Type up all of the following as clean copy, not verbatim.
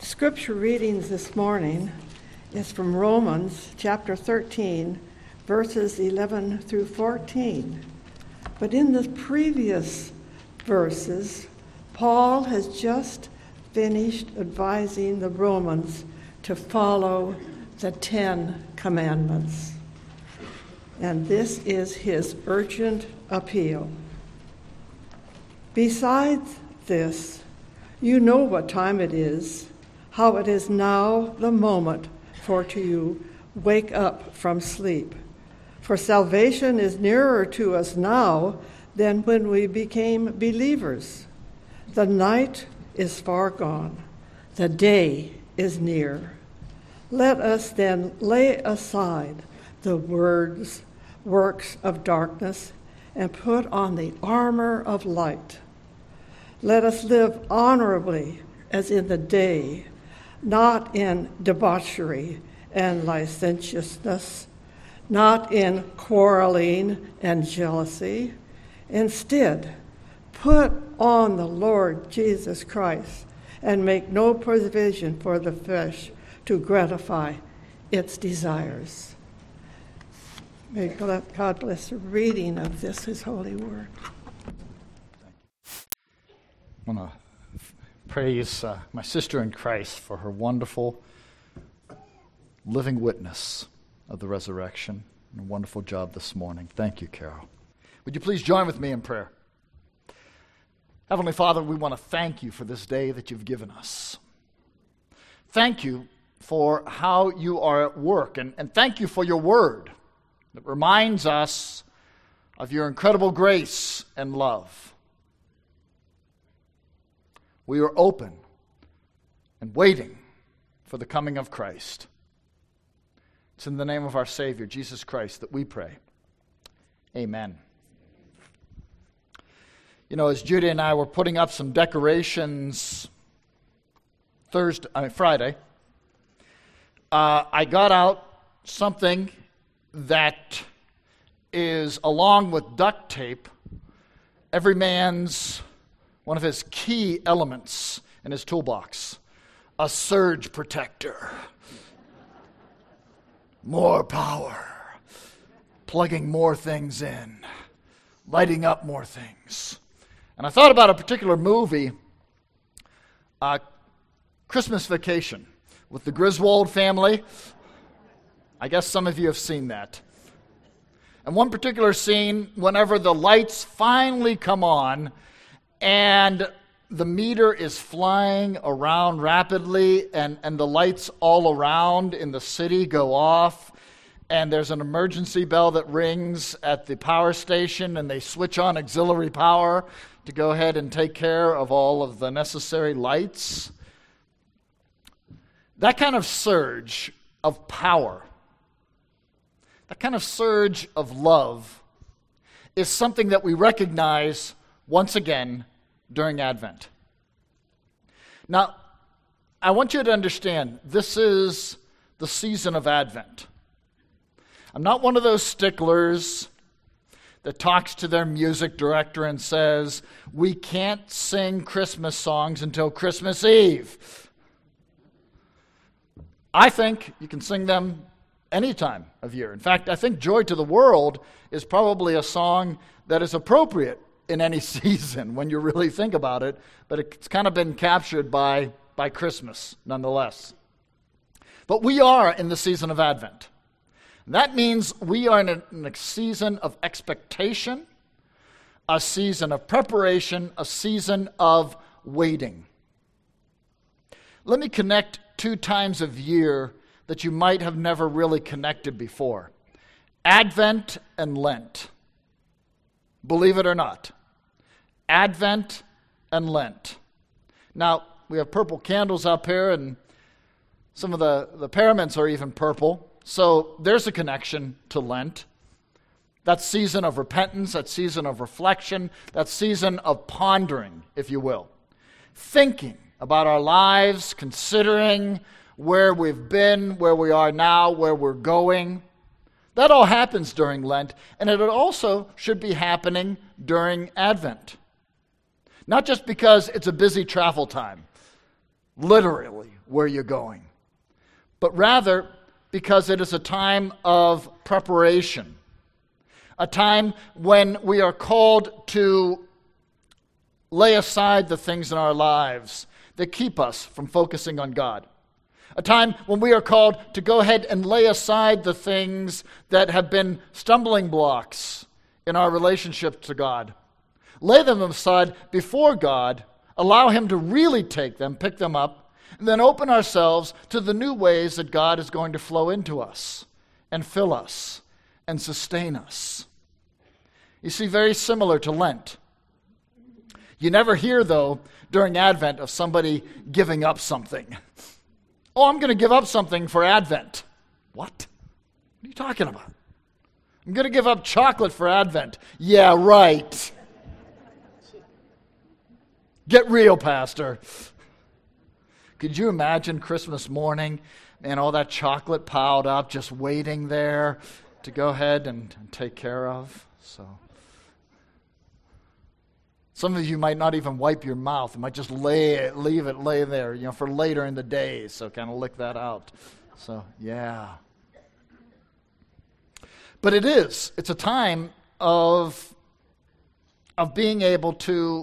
Scripture readings this morning is from Romans chapter 13, verses 11 through 14. But in the previous verses, Paul has just finished advising the Romans to follow the 10 commandments. And this is his urgent appeal. Besides this, you know what time it is, how it is now the moment for you wake up from sleep. For salvation is nearer to us now than when we became believers. The night is far gone. The day is near. Let us then lay aside the works of darkness and put on the armor of light. Let us live honorably as in the day, not in debauchery and licentiousness, not in quarreling and jealousy. Instead, put on the Lord Jesus Christ and make no provision for the flesh to gratify its desires. May God bless the reading of this, his holy word. I want to praise my sister in Christ for her wonderful living witness of the resurrection. And a wonderful job this morning. Thank you, Carol. Would you please join with me in prayer? Heavenly Father, we want to thank you for this day that you've given us. Thank you for how you are at work, and thank you for your word that reminds us of your incredible grace and love. We are open and waiting for the coming of Christ. It's in the name of our Savior, Jesus Christ, that we pray. Amen. You know, as Judy and I were putting up some decorations Friday, I got out something that is, along with duct tape, every man's one of his key elements in his toolbox: a surge protector. More power, plugging more things in, lighting up more things. And I thought about a particular movie, Christmas Vacation, with the Griswold family. I guess some of you have seen that. And one particular scene, whenever the lights finally come on and the meter is flying around rapidly and the lights all around in the city go off, and there's an emergency bell that rings at the power station, and they switch on auxiliary power to go ahead and take care of all of the necessary lights. That kind of surge of power, that kind of surge of love is something that we recognize once again during Advent. Now, I want you to understand, this is the season of Advent. I'm not one of those sticklers that talks to their music director and says, we can't sing Christmas songs until Christmas Eve. I think you can sing them any time of year. In fact, I think Joy to the World is probably a song that is appropriate in any season when you really think about it, but it's kind of been captured by Christmas nonetheless. But we are in the season of Advent. That means we are in a season of expectation, a season of preparation, a season of waiting. Let me connect two times of year that you might have never really connected before: Advent and Lent. Believe it or not, Advent and Lent. Now, we have purple candles up here, and some of the paraments are even purple. So there's a connection to Lent. That season of repentance, that season of reflection, that season of pondering, if you will. Thinking about our lives, considering where we've been, where we are now, where we're going. That all happens during Lent, and it also should be happening during Advent. Not just because it's a busy travel time. Literally, where you're going, but rather because it is a time of preparation, a time when we are called to lay aside the things in our lives that keep us from focusing on God. A time when we are called to go ahead and lay aside the things that have been stumbling blocks in our relationship to God. Lay them aside before God, allow Him to really take them, pick them up, and then open ourselves to the new ways that God is going to flow into us and fill us and sustain us. You see, very similar to Lent. You never hear, though, during Advent of somebody giving up something. Oh, I'm going to give up something for Advent. What? What are you talking about? I'm going to give up chocolate for Advent. Yeah, right. Get real, Pastor. Could you imagine Christmas morning and all that chocolate piled up, just waiting there to go ahead and take care of? Some of you might not even wipe your mouth. You might just leave it lay there, for later in the day. So kind of lick that out. So, yeah. But it's a time of being able to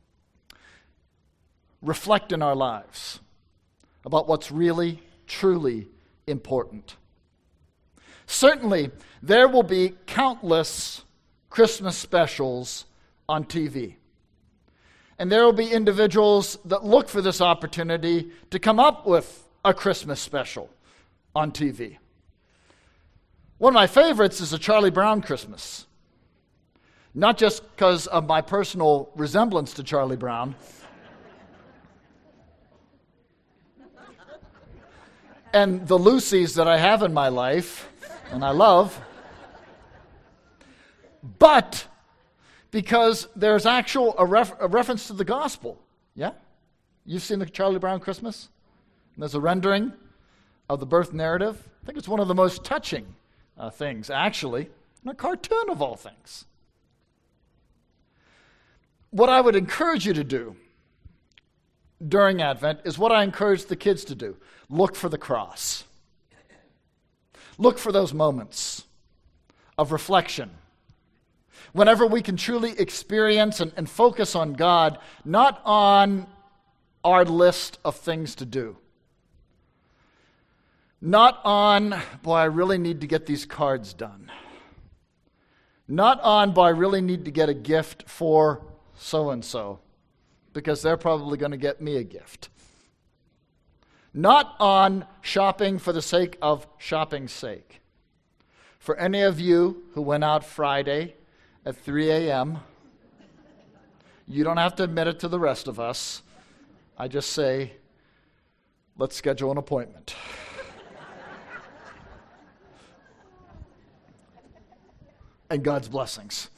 reflect in our lives about what's really, truly important. Certainly, there will be countless Christmas specials on TV. And there will be individuals that look for this opportunity to come up with a Christmas special on TV. One of my favorites is a Charlie Brown Christmas. Not just because of my personal resemblance to Charlie Brown, and the Lucys that I have in my life, and I love, but because there's a reference to the gospel. Yeah? You've seen the Charlie Brown Christmas? And there's a rendering of the birth narrative. I think it's one of the most touching things, actually, in a cartoon of all things. What I would encourage you to do during Advent is what I encourage the kids to do. Look for the cross. Look for those moments of reflection. Whenever we can truly experience and focus on God, not on our list of things to do. Not on, boy, I really need to get these cards done. Not on, boy, I really need to get a gift for so-and-so, because they're probably going to get me a gift. Not on shopping for the sake of shopping's sake. For any of you who went out Friday at 3 a.m., you don't have to admit it to the rest of us. I just say, let's schedule an appointment. And God's blessings.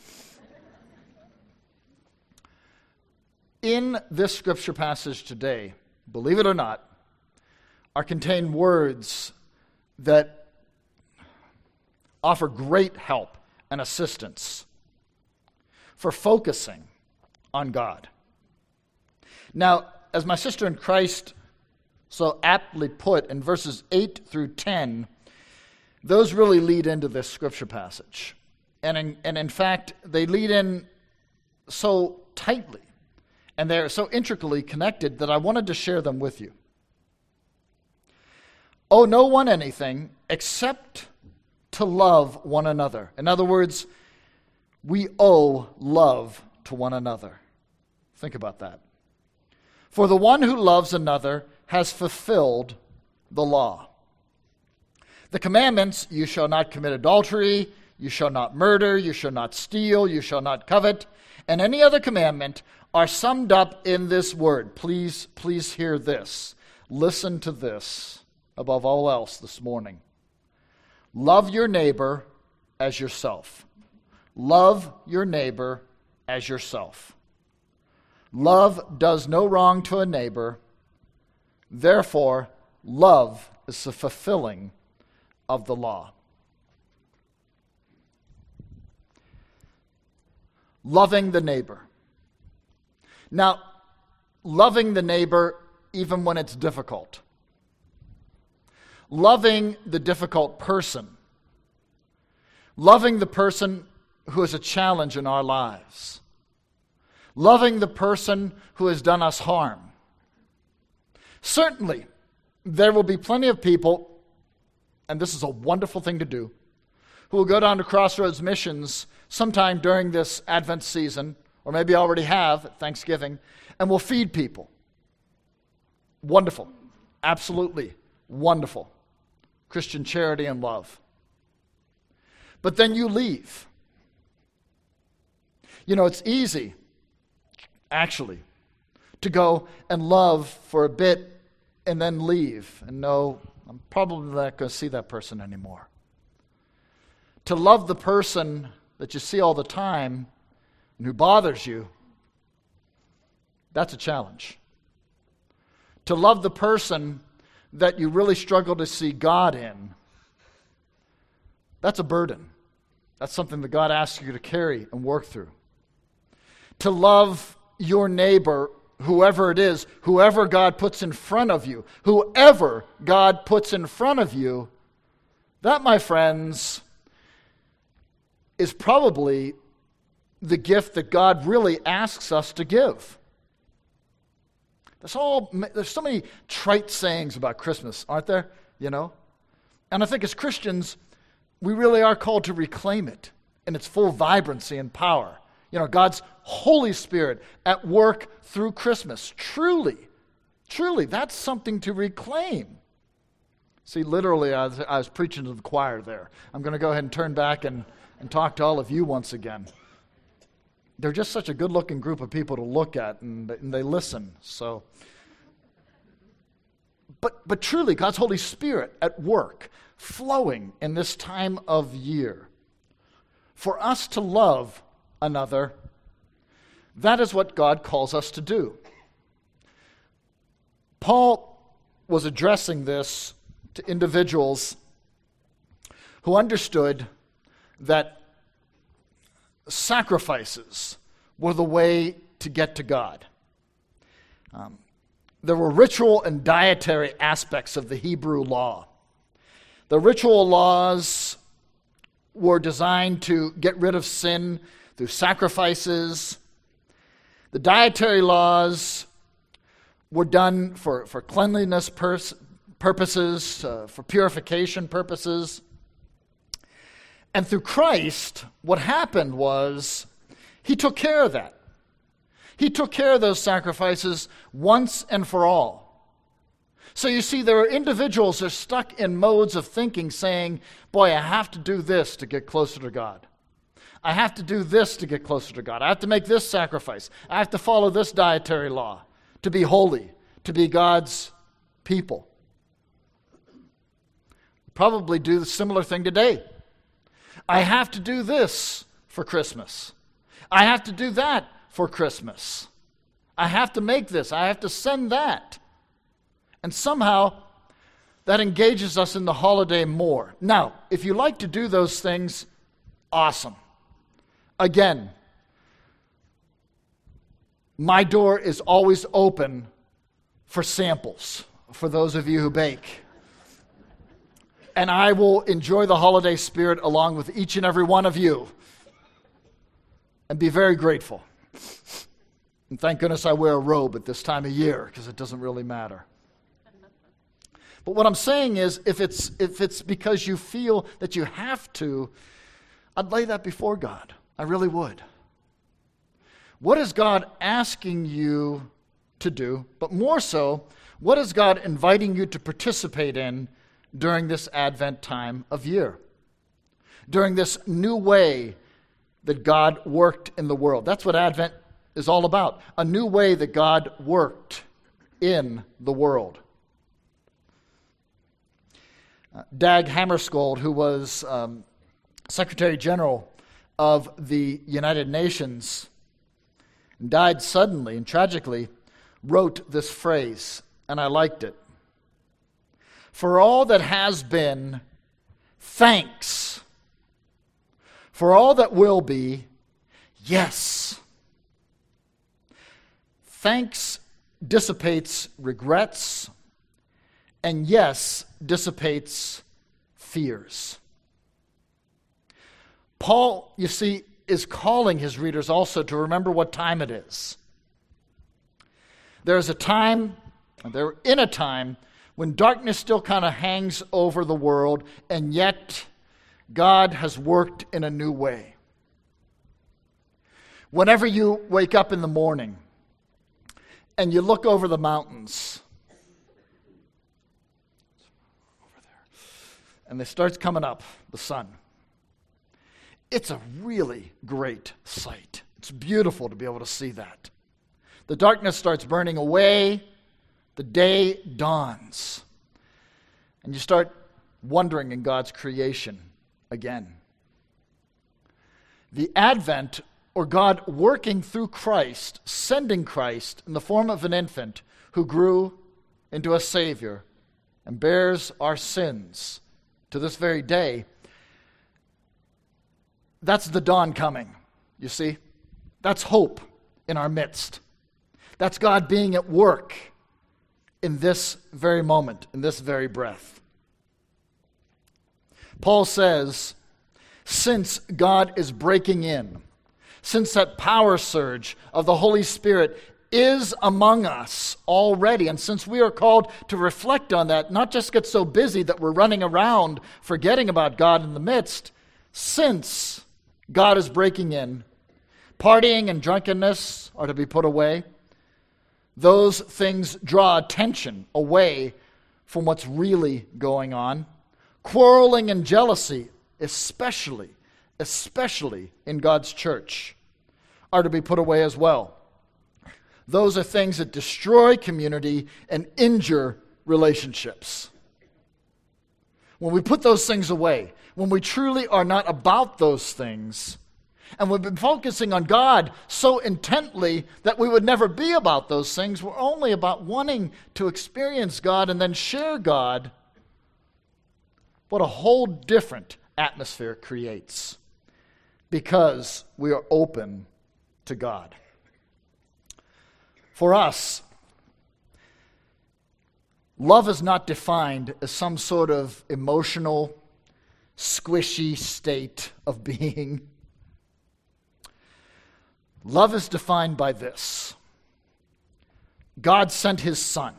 In this scripture passage today, believe it or not, are contained words that offer great help and assistance for focusing on God. Now, as my sister in Christ so aptly put in verses 8 through 10, those really lead into this scripture passage. And in fact, they lead in so tightly, and they're so intricately connected that I wanted to share them with you. Owe no one anything except to love one another. In other words, we owe love to one another. Think about that. For the one who loves another has fulfilled the law. The commandments, you shall not commit adultery, you shall not murder, you shall not steal, you shall not covet, and any other commandment are summed up in this word. Please hear this. Listen to this above all else this morning. Love your neighbor as yourself. Love your neighbor as yourself. Love does no wrong to a neighbor. Therefore, love is the fulfilling of the law. Loving the neighbor. Now, loving the neighbor even when it's difficult. loving the difficult person, loving the person who is a challenge in our lives, loving the person who has done us harm. Certainly, there will be plenty of people, and this is a wonderful thing to do, who will go down to Crossroads Missions sometime during this Advent season, or maybe already have at Thanksgiving, and will feed people. Wonderful. Absolutely wonderful. Christian charity and love. But then you leave. You know, it's easy, actually, to go and love for a bit and then leave and know I'm probably not going to see that person anymore. To love the person that you see all the time and who bothers you, that's a challenge. To love the person that you really struggle to see God in, that's a burden. That's something that God asks you to carry and work through. To love your neighbor, whoever it is, whoever God puts in front of you, whoever God puts in front of you, that, my friends, is probably the gift that God really asks us to give. There's so many trite sayings about Christmas, aren't there? You know? And I think as Christians, we really are called to reclaim it in its full vibrancy and power. You know, God's Holy Spirit at work through Christmas. Truly, that's something to reclaim. See, literally, I was preaching to the choir there. I'm going to go ahead and turn back and talk to all of you once again. They're just such a good-looking group of people to look at, and they listen. So, but truly, God's Holy Spirit at work, flowing in this time of year. For us to love another, that is what God calls us to do. Paul was addressing this to individuals who understood that sacrifices were the way to get to God. There were ritual and dietary aspects of the Hebrew law. The ritual laws were designed to get rid of sin through sacrifices. The dietary laws were done for cleanliness purposes, for purification purposes. And through Christ, what happened was he took care of that. He took care of those sacrifices once and for all. So you see, there are individuals that are stuck in modes of thinking saying, boy, I have to do this to get closer to God. I have to do this to get closer to God. I have to make this sacrifice. I have to follow this dietary law to be holy, to be God's people. Probably do the similar thing today. I have to do this for Christmas. I have to do that for Christmas. I have to make this. I have to send that. And somehow that engages us in the holiday more. Now, if you like to do those things, awesome. Again, my door is always open for samples, for those of you who bake. And I will enjoy the holiday spirit along with each and every one of you and be very grateful. And thank goodness I wear a robe at this time of year because it doesn't really matter. But what I'm saying is, if it's because you feel that you have to, I'd lay that before God. I really would. What is God asking you to do? But more so, what is God inviting you to participate in during this Advent time of year? During this new way that God worked in the world. That's what Advent is all about. A new way that God worked in the world. Dag Hammarskjöld, who was Secretary General of the United Nations, died suddenly and tragically, wrote this phrase, and I liked it. For all that has been, thanks. For all that will be, yes. Thanks dissipates regrets and yes, dissipates fears. Paul, you see, is calling his readers also to remember what time it is. There's a time, they're in a time when darkness still kind of hangs over the world, and yet God has worked in a new way. Whenever you wake up in the morning and you look over the mountains, over there, and it starts coming up, the sun, it's a really great sight. It's beautiful to be able to see that. The darkness starts burning away. The day dawns. And you start wondering in God's creation again. The Advent, or God working through Christ, sending Christ in the form of an infant who grew into a Savior and bears our sins to this very day, that's the dawn coming, you see. That's hope in our midst. That's God being at work in this very moment, in this very breath. Paul says, since God is breaking in, since that power surge of the Holy Spirit is among us already, and since we are called to reflect on that, not just get so busy that we're running around forgetting about God in the midst, since God is breaking in, partying and drunkenness are to be put away. Those things draw attention away from what's really going on. Quarreling and jealousy, especially in God's church, are to be put away as well. Those are things that destroy community and injure relationships. When we put those things away, when we truly are not about those things, and we've been focusing on God so intently that we would never be about those things, we're only about wanting to experience God and then share God, what a whole different atmosphere it creates because we are open to God. For us, love is not defined as some sort of emotional, squishy state of being. Love is defined by this. God sent his Son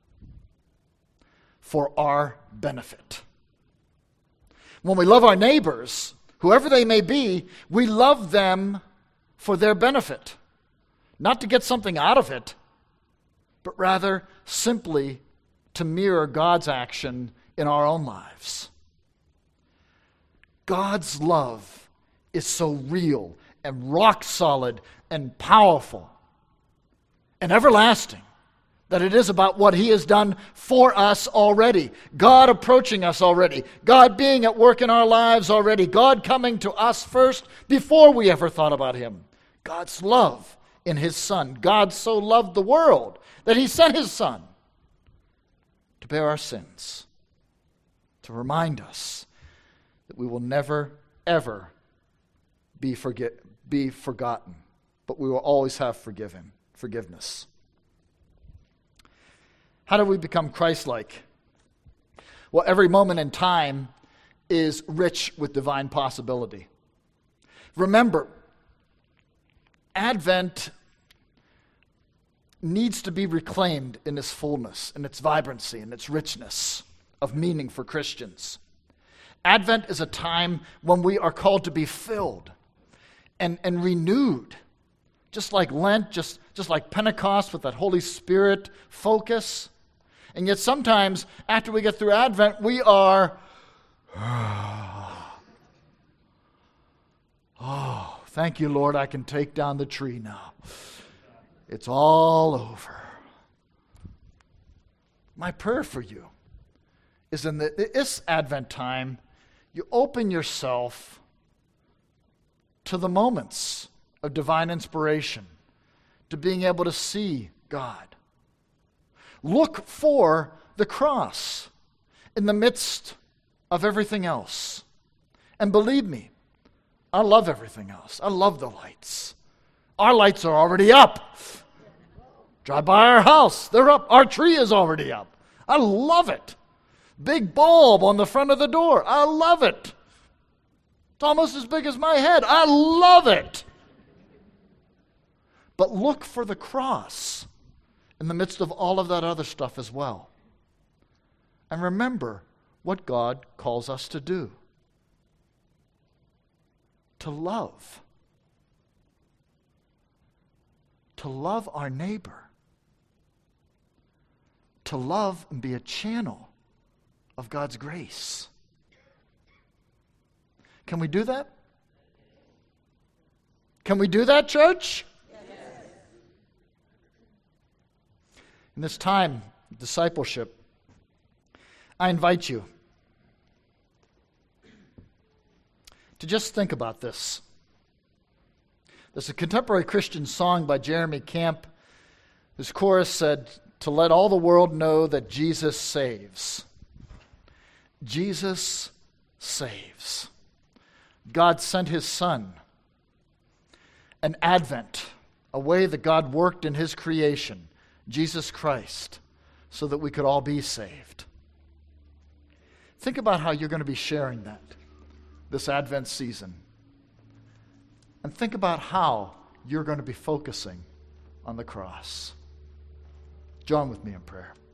for our benefit. When we love our neighbors, whoever they may be, we love them for their benefit. Not to get something out of it, but rather simply to mirror God's action in our own lives. God's love is so real and rock solid and powerful and everlasting that it is about what he has done for us already. God approaching us already. God being at work in our lives already. God coming to us first before we ever thought about him. God's love in his Son. God so loved the world that he sent his Son to bear our sins, to remind us that we will never, ever be forgotten, but we will always have forgiveness. How do we become Christ-like? Well, every moment in time is rich with divine possibility. Remember, Advent needs to be reclaimed in its fullness, in its vibrancy, in its richness of meaning for Christians. Advent is a time when we are called to be filled and renewed, just like Lent, just like Pentecost with that Holy Spirit focus. And yet sometimes after we get through Advent, we are, oh, thank you, Lord, I can take down the tree now. It's all over. My prayer for you is in this Advent time, you open yourself to the moments of divine inspiration, to being able to see God. Look for the cross in the midst of everything else. And believe me, I love everything else. I love the lights. Our lights are already up. Drive by our house. They're up. Our tree is already up. I love it. Big bulb on the front of the door. I love it. It's almost as big as my head. I love it. But look for the cross in the midst of all of that other stuff as well. And remember what God calls us to do. To love. To love our neighbor. To love and be a channel of God's grace. Can we do that? Can we do that, church? Yes. In this time of discipleship, I invite you to just think about this. There's a contemporary Christian song by Jeremy Camp. His chorus said, "To let all the world know that Jesus saves." Jesus saves. God sent his Son. An advent, a way that God worked in his creation, Jesus Christ, so that we could all be saved. Think about how you're going to be sharing that this Advent season. And think about how you're going to be focusing on the cross. Join with me in prayer.